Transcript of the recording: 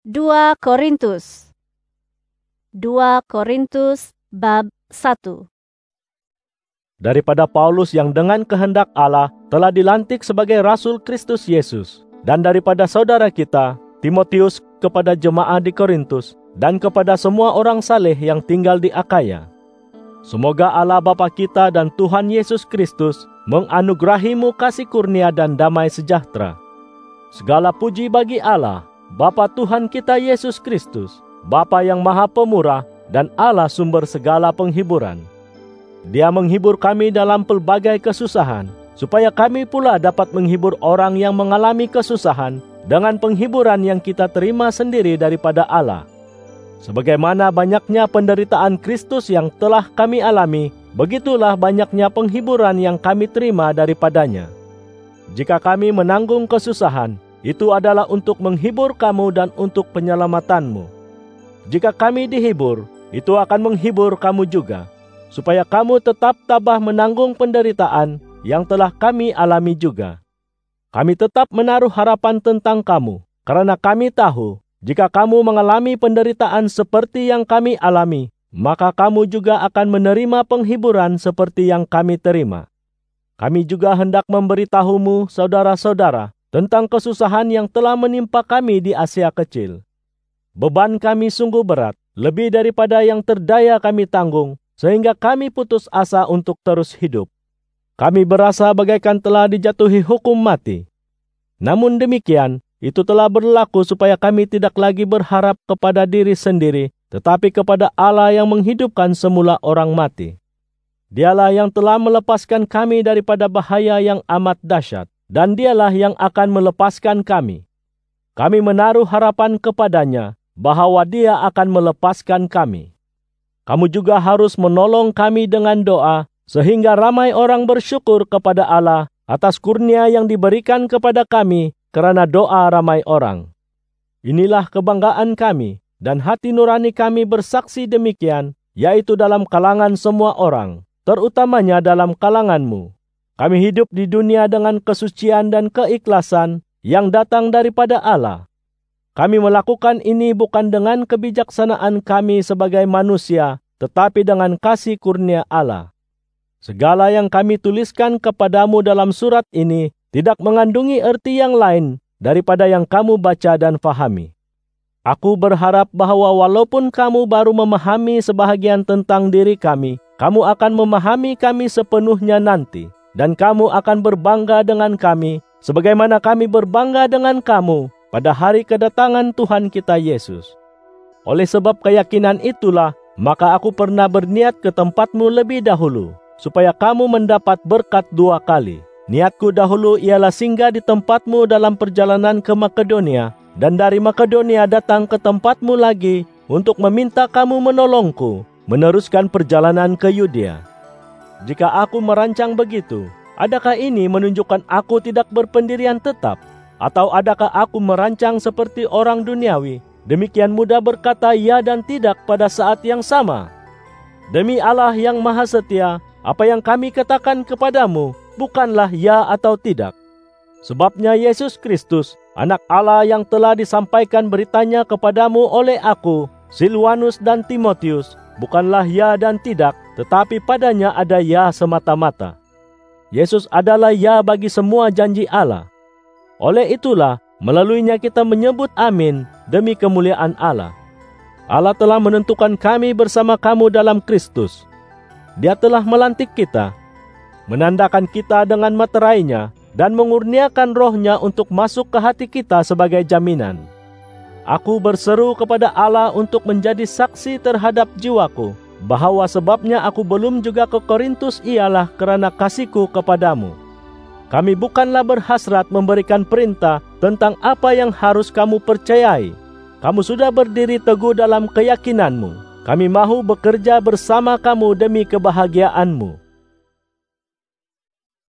2 Korintus bab 1. Daripada Paulus yang dengan kehendak Allah telah dilantik sebagai Rasul Kristus Yesus, dan daripada saudara kita, Timotius, kepada jemaat di Korintus, dan kepada semua orang saleh yang tinggal di Akaya. Semoga Allah Bapa kita dan Tuhan Yesus Kristus menganugerahimu kasih kurnia dan damai sejahtera. Segala puji bagi Allah, Bapa Tuhan kita Yesus Kristus, Bapa yang Maha Pemurah dan Allah sumber segala penghiburan. Dia menghibur kami dalam pelbagai kesusahan, supaya kami pula dapat menghibur orang yang mengalami kesusahan dengan penghiburan yang kita terima sendiri daripada Allah. Sebagaimana banyaknya penderitaan Kristus yang telah kami alami, begitulah banyaknya penghiburan yang kami terima daripadanya. Jika kami menanggung kesusahan, itu adalah untuk menghibur kamu dan untuk penyelamatanmu. Jika kami dihibur, itu akan menghibur kamu juga, supaya kamu tetap tabah menanggung penderitaan yang telah kami alami juga. Kami tetap menaruh harapan tentang kamu, karena kami tahu, jika kamu mengalami penderitaan seperti yang kami alami, maka kamu juga akan menerima penghiburan seperti yang kami terima. Kami juga hendak memberitahumu, saudara-saudara, tentang kesusahan yang telah menimpa kami di Asia Kecil. Beban kami sungguh berat, lebih daripada yang terdaya kami tanggung, sehingga kami putus asa untuk terus hidup. Kami berasa bagaikan telah dijatuhi hukum mati. Namun demikian, itu telah berlaku supaya kami tidak lagi berharap kepada diri sendiri, tetapi kepada Allah yang menghidupkan semula orang mati. Dialah yang telah melepaskan kami daripada bahaya yang amat dahsyat, dan dialah yang akan melepaskan kami. Kami menaruh harapan kepadanya, bahwa dia akan melepaskan kami. Kamu juga harus menolong kami dengan doa, sehingga ramai orang bersyukur kepada Allah atas kurnia yang diberikan kepada kami karena doa ramai orang. Inilah kebanggaan kami, dan hati nurani kami bersaksi demikian, yaitu dalam kalangan semua orang, terutamanya dalam kalanganmu. Kami hidup di dunia dengan kesucian dan keikhlasan yang datang daripada Allah. Kami melakukan ini bukan dengan kebijaksanaan kami sebagai manusia, tetapi dengan kasih kurnia Allah. Segala yang kami tuliskan kepadamu dalam surat ini tidak mengandungi arti yang lain daripada yang kamu baca dan fahami. Aku berharap bahwa walaupun kamu baru memahami sebahagian tentang diri kami, kamu akan memahami kami sepenuhnya nanti. Dan kamu akan berbangga dengan kami, sebagaimana kami berbangga dengan kamu pada hari kedatangan Tuhan kita Yesus. Oleh sebab keyakinan itulah, maka aku pernah berniat ke tempatmu lebih dahulu, supaya kamu mendapat berkat 2 kali. Niatku dahulu ialah singgah di tempatmu dalam perjalanan ke Makedonia, dan dari Makedonia datang ke tempatmu lagi untuk meminta kamu menolongku, meneruskan perjalanan ke Yudea. Jika aku merancang begitu, adakah ini menunjukkan aku tidak berpendirian tetap? Atau adakah aku merancang seperti orang duniawi, demikian mudah berkata ya dan tidak pada saat yang sama? Demi Allah yang Maha Setia, apa yang kami katakan kepadamu bukanlah ya atau tidak. Sebabnya Yesus Kristus, Anak Allah yang telah disampaikan beritanya kepadamu oleh aku, Silwanus dan Timotius, bukanlah ya dan tidak, tetapi padanya ada ya semata-mata. Yesus adalah ya bagi semua janji Allah. Oleh itulah, melaluinya kita menyebut amin demi kemuliaan Allah. Allah telah menentukan kami bersama kamu dalam Kristus. Dia telah melantik kita, menandakan kita dengan meterainya, dan mengurniakan rohnya untuk masuk ke hati kita sebagai jaminan. Aku berseru kepada Allah untuk menjadi saksi terhadap jiwaku, bahwa sebabnya aku belum juga ke Korintus ialah karena kasihku kepadamu. Kami bukanlah berhasrat memberikan perintah tentang apa yang harus kamu percayai. Kamu sudah berdiri teguh dalam keyakinanmu. Kami mahu bekerja bersama kamu demi kebahagiaanmu.